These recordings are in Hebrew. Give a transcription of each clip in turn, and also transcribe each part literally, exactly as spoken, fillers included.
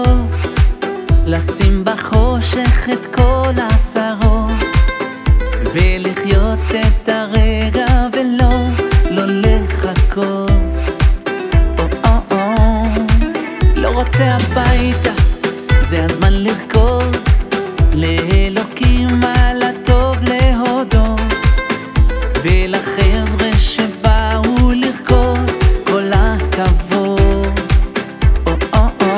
לרקוד, לשים בחושך את כל הצרות, ולחיות את הרגע ולא, לא לחכות. או או או, לא רוצה הביתה, זה הזמן לרקוד, לאלוקים על הטוב להודות, ולחבר'ה שבאו לרקוד כל הכבוד. או או או,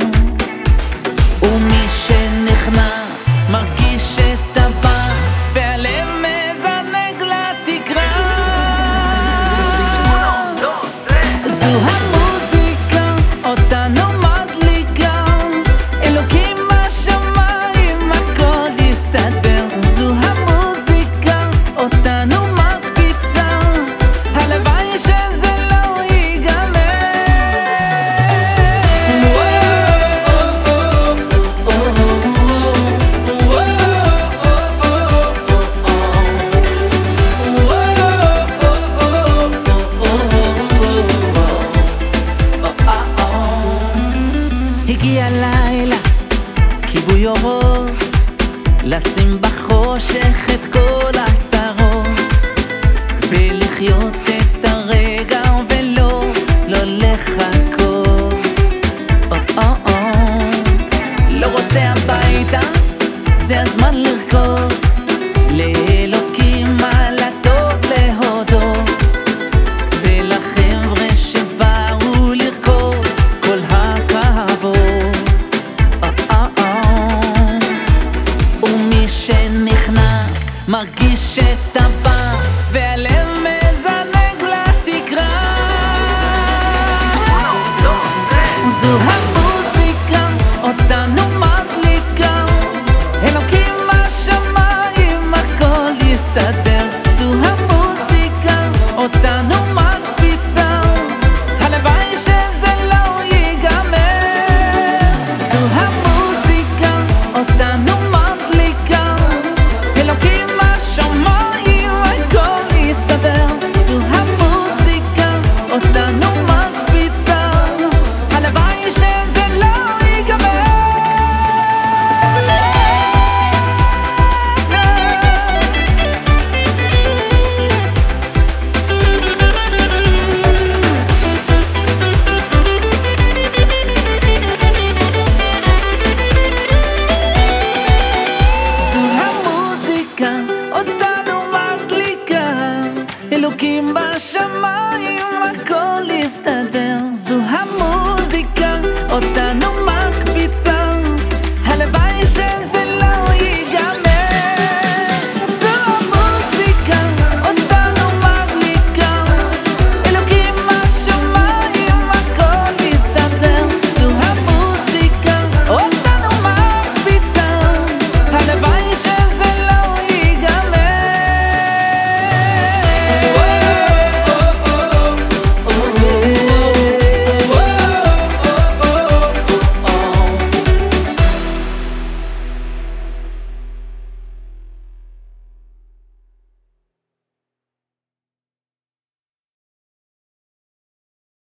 ומי שנכנס מרגיש את הבאס, והלב מזנק לתקרה. זו המוזיקה אותנו מדליקה, אלוקים בשמיים הכל יסתדר. זו המוזיקה אותנו מקפיצה, הלוואי שזה לא ייגמר. הגיע לילה, כיבוי אורות, לשים בחושך את כל הצרות, ולחיות את הרגע ולא, לא לחכות. או או או, לא רוצה הביתה, זה הזמן לרקוד, לאלוקים על הטוב להודות, ולחבר'ה שבאו לרקוד כל הכבוד. או או או, ומי שנכנס מרגיש